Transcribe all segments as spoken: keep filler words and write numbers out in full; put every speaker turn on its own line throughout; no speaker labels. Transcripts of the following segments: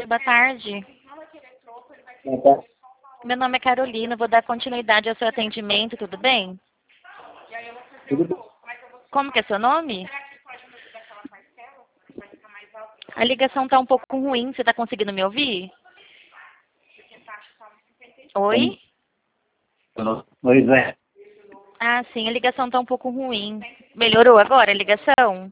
boa tarde.
Então,
Meu nome é Carolina, vou dar continuidade ao seu atendimento, tudo bem?
tudo bem.
Como que é seu nome? A ligação está um pouco ruim, você está conseguindo me ouvir? Oi?
Pois é.
Ah, sim, a ligação está um pouco ruim. Melhorou agora a ligação?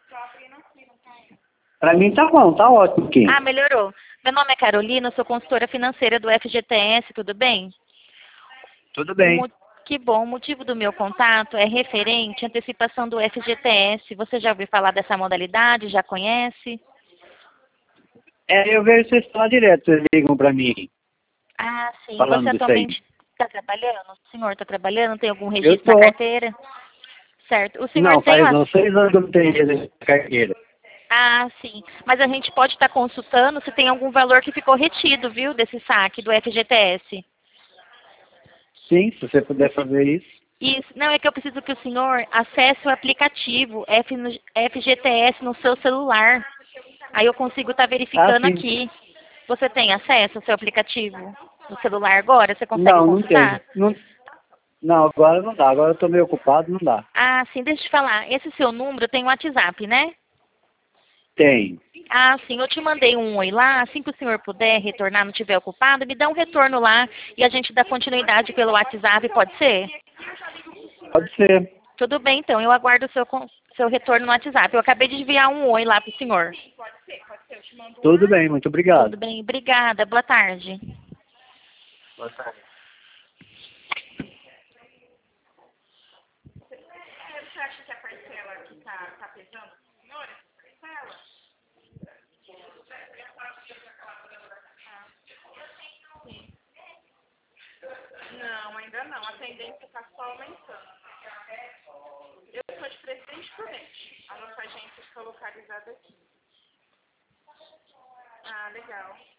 Pra mim tá bom, tá ótimo aqui.
Ah, melhorou. Meu nome é Carolina, eu sou consultora financeira do F G T S, tudo bem?
Tudo
O
bem.
mo- Que bom, o motivo do meu contato é referente à antecipação do F G T S. Você já ouviu falar dessa modalidade? Já conhece?
É, eu vejo vocês falar direto, vocês ligam pra mim,
Ah, sim. Você
falando disso aí.
atualmente está trabalhando? O senhor está trabalhando? Tem algum
Eu
registro na
tô.
carteira? Certo. O senhor
Não,
tem
faz
uma...
uns seis anos que eu não tenho dinheiro na carteira.
Ah, sim. Mas a gente pode estar consultando se tem algum valor que ficou retido, viu, desse saque do F G T S.
Sim, se você puder fazer isso.
Isso. Não, é que eu preciso que o senhor acesse o aplicativo F no- F G T S no seu celular. Aí eu consigo estar
Ah,
verificando
sim.
aqui. Você tem acesso ao seu aplicativo no celular agora? Você consegue
Não, não tenho.
consultar?
Não, não, agora não dá. Agora eu tô meio ocupado, não dá.
Ah, sim, deixa eu te falar. Esse seu número tem WhatsApp, né?
Tem.
Ah, sim, eu te mandei um oi lá. Assim que o senhor puder retornar, não estiver ocupado, me dá um retorno lá e a gente dá continuidade pelo WhatsApp, pode ser?
Pode ser.
Tudo bem, então. Eu aguardo o seu, con- seu retorno no WhatsApp. Eu acabei de enviar um oi lá pro senhor.
Tudo bem, muito
Tudo
obrigado.
bem, obrigada. Boa tarde.
Boa tarde.
Você acha que a parcela que está tá pesando para o senhor, essa parcela? Não, ainda não. A tendência está só aumentando. Eu sou de Presidente Prudente. A nossa agência está localizada aqui. Ah, legal.